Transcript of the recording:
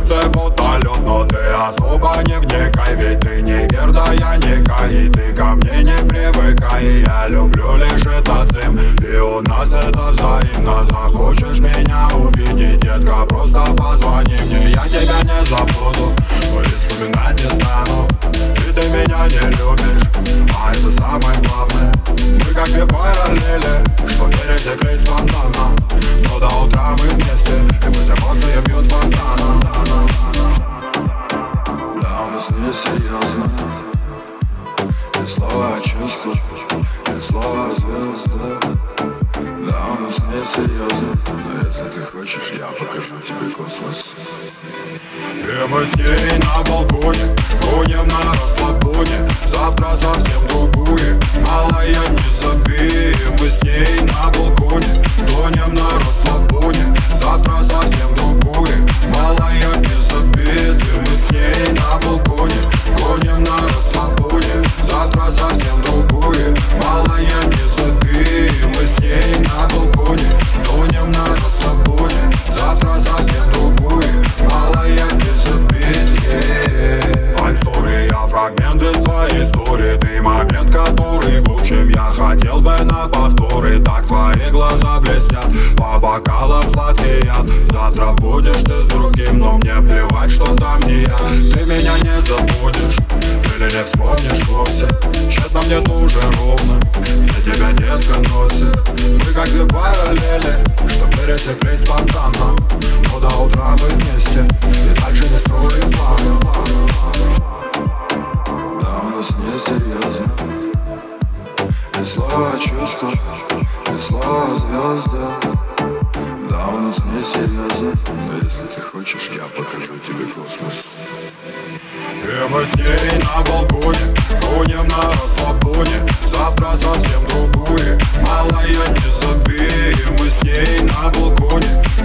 сердце будто лед, но ты особо не вникай, ведь ты не Герда, я не Кай, и ты ко мне не привыкай, и я люблю лишь этот дым, и у нас это взаимно. Захочешь меня увидеть, детка, просто позвони мне, я тебя не забуду, но и вспоминать не стану. И ты меня не любишь, а это самое главное. Мы как две параллели, что пересеклись спонтанно, но до утра мы вместе, и пусть эмоции бьют фонтаном. Да, у нас не серьезно, и слова чувства, и слова звезды. Да, у нас не серьезно, но если ты хочешь, я покажу тебе космос. И мы с ней на балконе, гоним на расслабоне, завтра совсем другую, малая, не забей. Мы с ней на балконе, гоним на расслабоне, завтра совсем другую, малая, не забей. И мы с ней на балконе, гоним на расслабоне, завтра совсем другую, малая, не забей. Мы с ней на балконе, гоним на расслабоне, завтра совсем другую, малая, не забей. I'm sorry, я фрагмент из твоей истории, ты момент, который глубже, чем я хотел бы на повторы. Так твои глаза блестят, по бокалам сладкий яд. Завтра будешь ты с другим, но мне плевать, что там не я. Ты меня не забудешь или не вспомнишь вовсе, честно, мне тоже ровно, где тебя детка носит. Мы как две параллели, что пересеклись спонтанно, но до утра мы вместе, и дальше не строим планы. Да, у нас не серьезно, и слова чувства, и слова звезды. Да, у нас не серьезно, но если ты хочешь, я покажу тебе космос. И мы с ней на балконе, гоним на расслабоне, завтра совсем другую, малая, не забей. Мы с ней на балконе,